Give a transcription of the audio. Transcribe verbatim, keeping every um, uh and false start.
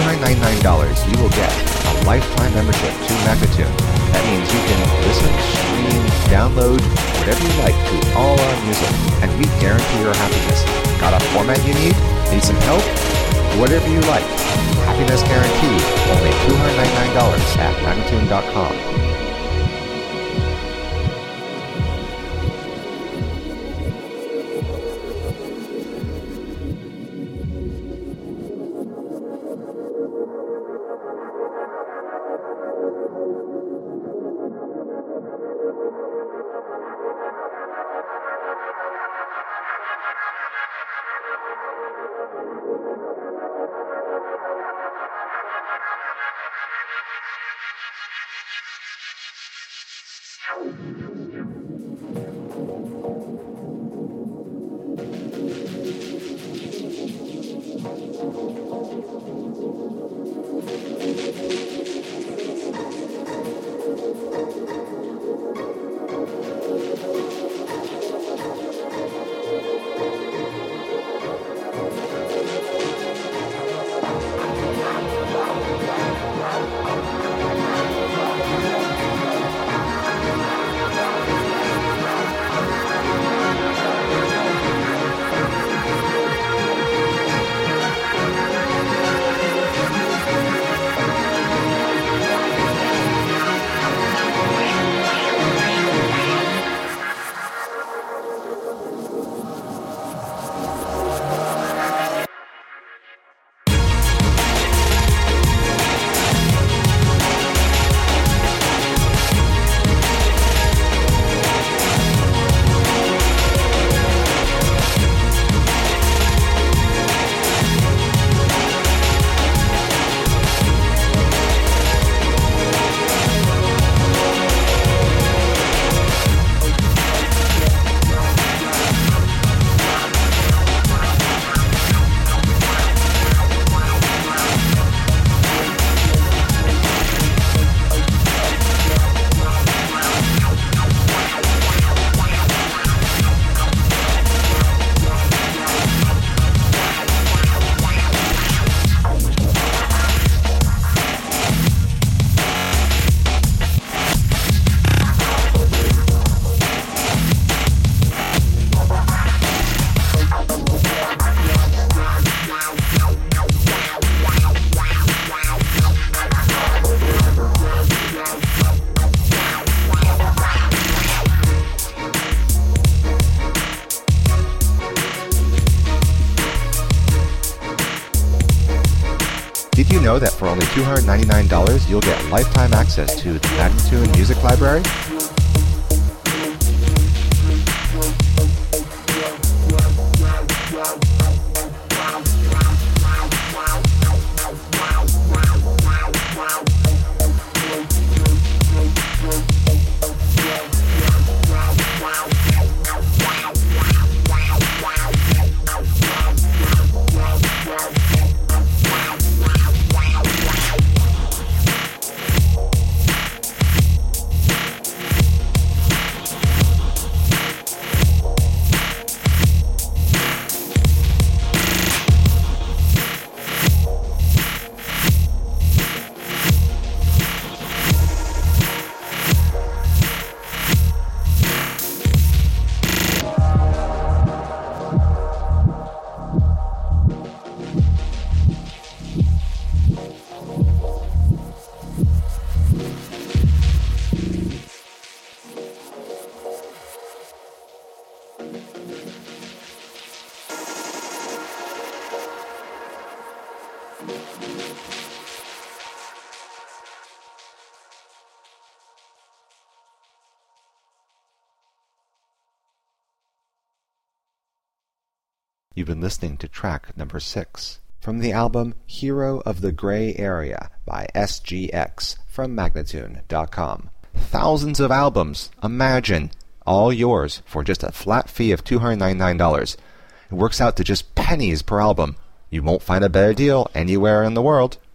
hundred ninety-nine dollars, you will get a lifetime membership to Magnatune. That means you can listen, stream, download, whatever you like to all our music, and we guarantee your happiness. Got a format you need? Need some help? Whatever you like. Happiness guaranteed. Only two hundred ninety-nine dollars at Magnatune dot com. Did you know that for only two hundred ninety-nine dollars you'll get lifetime access to the Magnatune Music Library? You've been listening to track number six from the album Hero of the Gray Area by S G X from Magnatune dot com. Thousands of albums, imagine, all yours for just a flat fee of two hundred ninety-nine dollars. It works out to just pennies per album. You won't find a better deal anywhere in the world.